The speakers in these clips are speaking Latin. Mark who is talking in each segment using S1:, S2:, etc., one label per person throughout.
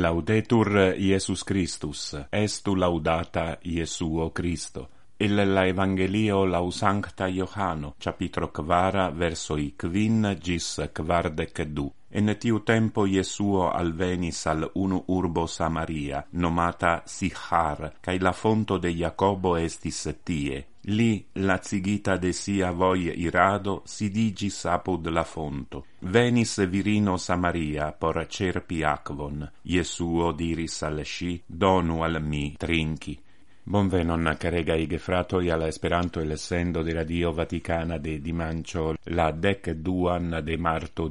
S1: Laudetur Iesus Christus, estu laudata Iesuo Christo. Il la Evangelio lau Sancta Johano, capitro 4, versoi 5 gis 42. En tiu tempo Iesuo alvenis al unu urbo Samaria, nomata Sichar, cae la fonto de Jacobo estis tie. Li, lacigita de sia voi irado, sidigis apud la fonto. Venis virino Samaria por cerpi aquon. Iesuo diris al sci, donu al mi trinchi. Bonvenon, caregai gefratoi, alla Esperanto e l'essendo de Radio Vaticana de dimancio la 12 de marto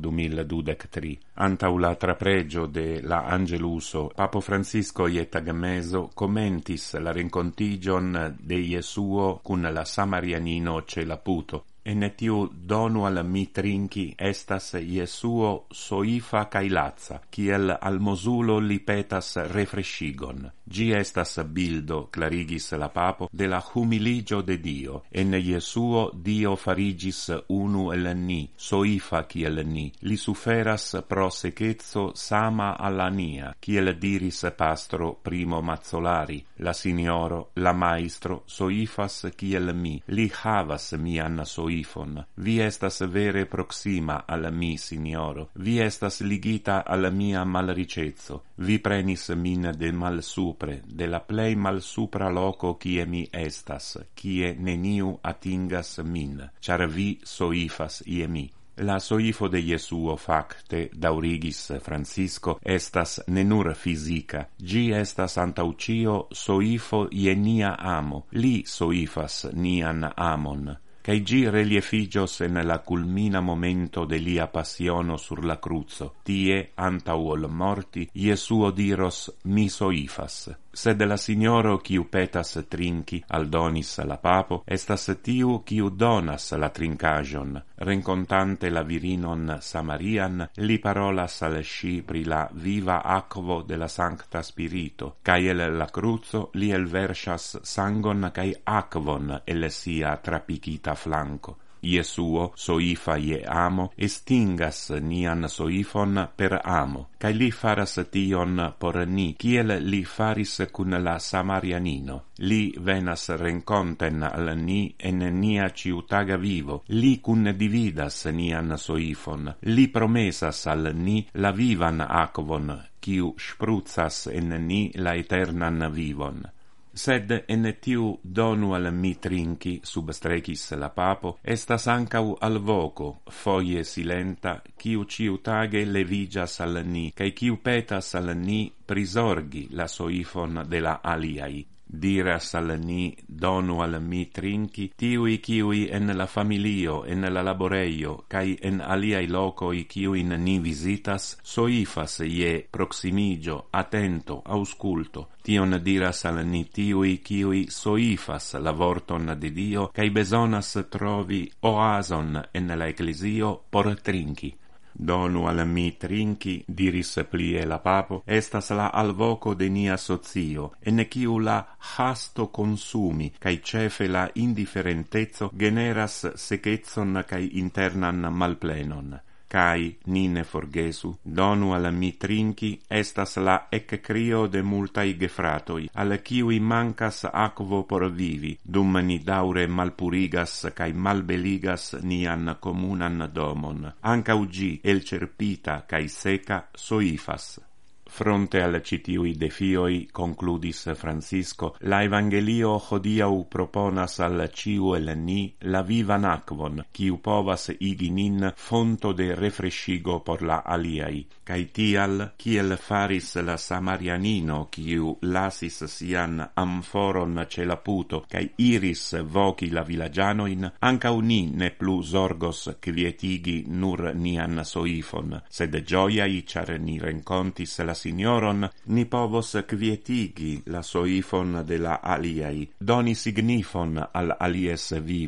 S1: 2023. Antau la trapregio de la Angeluso, Papo Francisco ietagmeso commentis la rencontigion de Iesuo cun la Samarianino celaputo. En tiu donu al mi trinchi estas Iesuo soifa cae lazza, kiel al mosulo li petas refrescigon. Gi estas bildo, clarigis la papo, de la humiligio de Dio. En Iesuo Dio farigis unu el ni, soifa kiel ni. Li suferas pro secezzo sama alla nia, kiel diris pastro primo Mazzolari. La signoro, la maestro, soifas kiel mi. Li havas mian soifon. Vi estas vere proxima al mi, signoro. Vi estas ligita al mia malricezzo. Vi prenis min de malsupre, de la plei malsupra loco kie mi estas, kie neniu atingas min, char vi soifas ie mi. La soifo de Iesuo facte, daurigis Francisco, estas ne nur fisica, gi estas antau cio soifo ie nia amo, li soifas nian amon. Cae gi reliefigios en la culmina momento de lia passiono sur la cruzo. Tie, antau ol morti, Iesuo diros, mi soifas. Sed la signoro quiu petas trinchi aldonis la papo, estas tiu quiu donas la trincagion. Rencontante la virinon Samarian, li parolas al sci pri la viva aquo de la Sancta Spirito, cae el la cruzo li elversas sangon cae aquon el sia trapicita flanco. Iesuo, soifa ie amo, estingas nian soifon per amo, cae li faras tion por ni, kiel li faris cun la Samarianino. Li venas renconten al ni en nia ciutaga vivo, li cun dividas nian soifon, li promesas al ni la vivan aquon, quiu spruzzas en ni la eternan vivon. Sed en tiu donu al mi trinchi, substrecis la papo, estas ancau al voco, foie silenta, quiu ciutage levigas al ni, cae quiu petas al ni prisorgi la soifon de la aliai. Diras al ni, donu al mi trinchi, tiui quiui en la familio, en la laboreio, cae en aliai locoi quiuin ni visitas, soifas ie proximigio, attento, ausculto. Tion diras al ni tiui quiui soifas la vorton de Dio, cae besonas trovi oason en la ecclesio por trinchi. Donu al mi trinchi, diris plie la papo, estas la alvoco de nia socio, en quiu la hasto consumi, cae cefe la indifferentezzo generas sechezzon cae internan malplenon. Cae, ni ne forgesu, donu al mi trinchi, estas la eccrio de multai gefratoi, al quiui mancas aquo por vivi, dum ni daure malpurigas cae malbeligas nian comunan domon. Ancau gi, elcerpita cae seca, soifas. Fronte al citiui defioi, concludis Francisco, la Evangelio hodiau proponas al ciu el ni la vivan aquon, quiu povas igi nin fonto de refrescigo por la aliai. Cae tial, kiel faris la Samarianino, quiu lasis sian amforon celaputo, cae iris voci la villagianoin, ancau ni ne plu zorgos quietigi nur nian soifon, sed gioiai, char ni rencontis la signoron, ni povos quietigi la soifon de la aliai, doni signifon al alies vivo,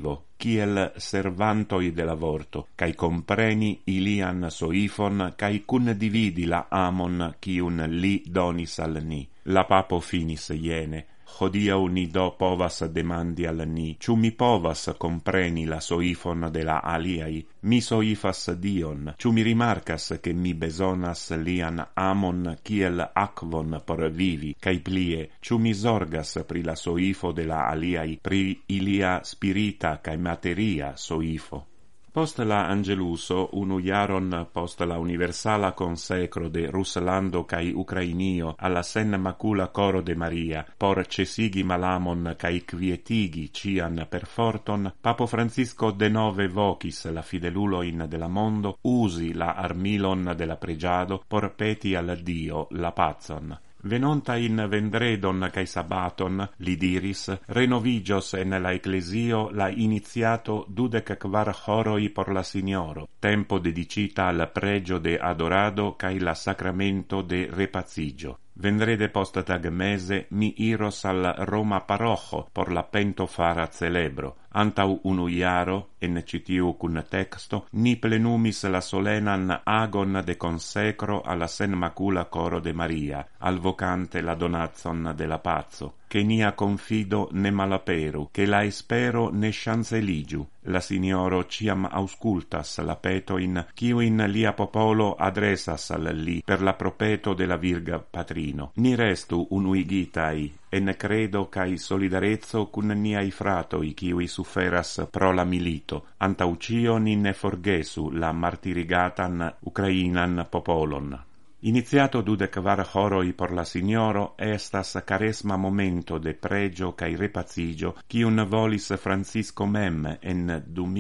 S1: kiel servantoi de la vorto, cae compreni ilian soifon, cae cun dividi la amon cium li donis al ni. La papo finis iene. Hodiau ni do povas demandi al ni, ciu mi povas compreni la soifon de la aliai? Mi soifas Dion, ciu mi rimarcas che mi besonas lian amon kiel aquon por vivi, cae plie, ciu mi sorgas pri la soifo de la aliai, pri ilia spirita cae materia soifo? Post la Angeluso, unu jaron post la universala consecro de Ruslando cae Ucrainio alla sen macula coro de Maria, por cesigi malamon cae quietigi cian perforton, Papo Francisco denove vocis la fideluloin de la mondo usi la armilon de la pregiado por peti al Dio la pazon. Venonta in vendredon cae sabaton, li diris, renovigios en la ecclesio la iniziato 24 horoi por la Signoro, tempo dedicita al pregio de adorado cae la sacramento de repazigio. Vendrede post tag mese mi iros al Roma parocho por la pentofara celebro. Antau unu iaro, en citiu cun texto, ni plenumis la solenan agon de consecro alla sen macula coro de Maria, alvocante la donazon de la pazzo, che nia confido ne malaperu, che la espero ne chanceligiu. La Signoro ciam auscultas la petoin, ciuin lia popolo adresas al li per la propeto de la Virga Patrino. Ni restu unuigitai, en credo cae solidarezzo cun niai fratoi ciui suferas pro la milito, antau cio ni ne forgesu la martirigatan Ucrainan popolon. Iniziato 24 horoi por la Signoro, estas caresma momento de pregio cae repazigio, cium volis Francisco mem en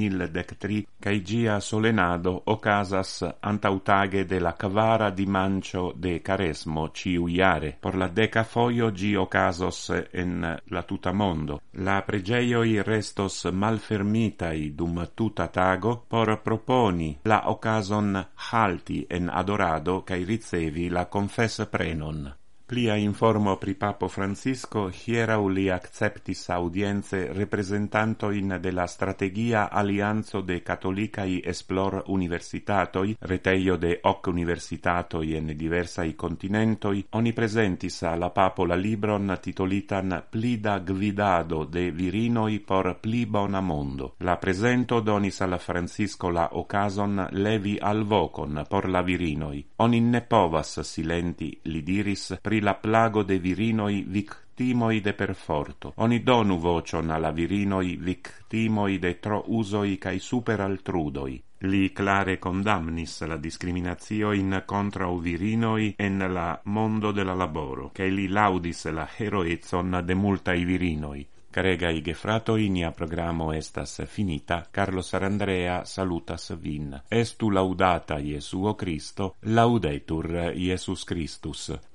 S1: 2013, cae gia solenado ocasas antautage de la kvara dimancio de caresmo ciu iare. Por la 10 foio gi ocasos en la tuta mondo. La pregeioi restos malfermitai dum tuta tago por proponi la ocason halti en adorado cae ricevi la confessa prenon. Plia informo pri Papo Francisco, hierau li acceptis audienze representantoin de la strategia Alianzo de Catholicai Esplor Universitatoi, reteio de hoc universitatoi en diversai continentoi. Oni presentis alla Papo la libron titolitan Plida gvidado de virinoi por pli bona mondo. La presento donis al Francisco la ocason levi al vocon por la virinoi. Oni ne povas silenti, li diris, pri la plago de virinoi victimoi de perforto. Oni donu vocion alla virinoi victimoi de tro usoi cae superaltrudoi. Li clare condamnis la discriminatioin contra virinoi en la mondo de la laboro, cae li laudis la heroezon de multai virinoi. Caregai gefratoi, nia programo estas finita. Carlo Sarandrea salutas vin. Estu laudata Iesuo Christo, laudetur Iesus Christus.